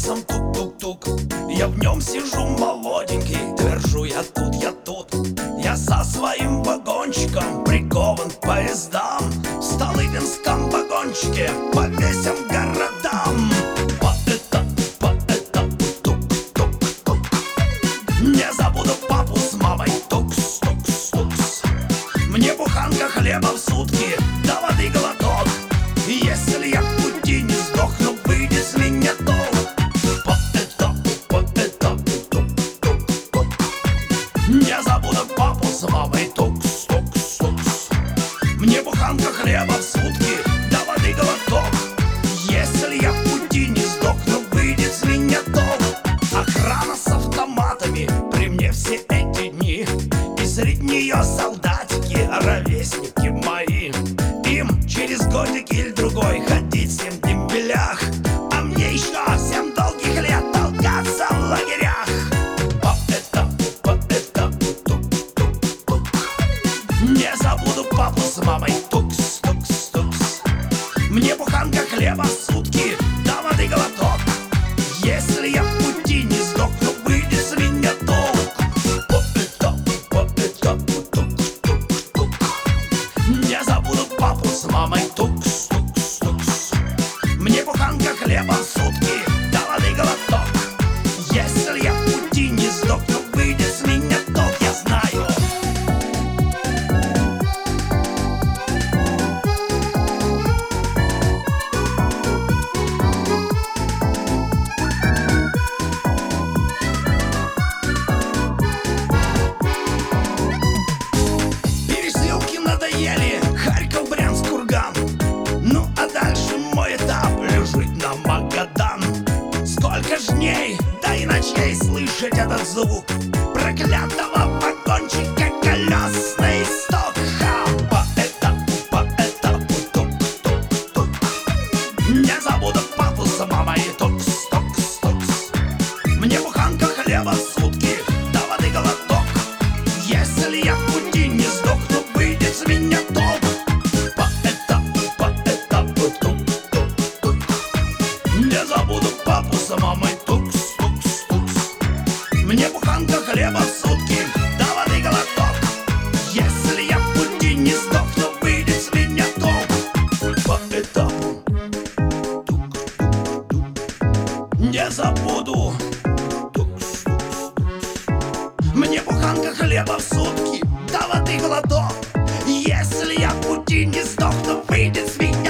сердцем тук-тук-тук. Я в нем сижу молоденький, твержу я тут, я тут. Я со своим вагончиком прикован к поездам. В Столыпинском вагончике по весям городам. Тук-тук-тук. Не забуду папу с мамой, тукс-тукс-тукс. Мне буханка хлеба в сутки, да воды глоток. Если я в пути не сдохну, выйдет с меня толк. Тук-тук-тук. Не забуду папу с мамой, тукс-тукс-тукс. Мне буханка хлеба в сутки, да воды глоток. Если я в пути не сдохну, выйдет с меня толк. Охрана с автоматами при мне все эти дни, и среди нее солдатики, ровесники мои. Им через годик или другой ходить с ним в дембелях, а мне еще 7 долгих лет толкаться в лагерях. Тук-тук-тук. Не забуду папу с мамой, тукс-тукс-тукс. Мне буханка хлеба в сутки, да воды глоток. Если я в пути не сдохну, выйдет с меня толк. Тук-тук-тук. Не забуду папу с мамой, тукс-тукс-тукс. Мне буханка хлеба в сутки, да воды глоток. Если я в пути не сдохну, выйдет с меня толк. Я знаю. Пересылки надоели, Харьков, Брянск, Курган. Ну а дальше мой этап — жить на Магадан. Сколько ж дней, да и ночей слышать этот звук проклятого вагончика, колесный стук. По этапу, тук-тук-тук. Не забуду папу с мамой, тукс-тукс-тукс. Мне буханка хлеба в сутки, да воды глоток. Если я в пути не сдохну, выйдет с меня толк. По этапу, тук-тук-тук. Не забуду папу с мамой, тукс-тукс-тукс. Мне буханка хлеба в сутки, да воды глоток. Если я в пути не сдохну, выйдет с меня толк. По этапу, тук-тук-тук. Не забуду. Мне буханка хлеба в сутки, да воды глоток. Если я в пути не сдохну, выйдет с меня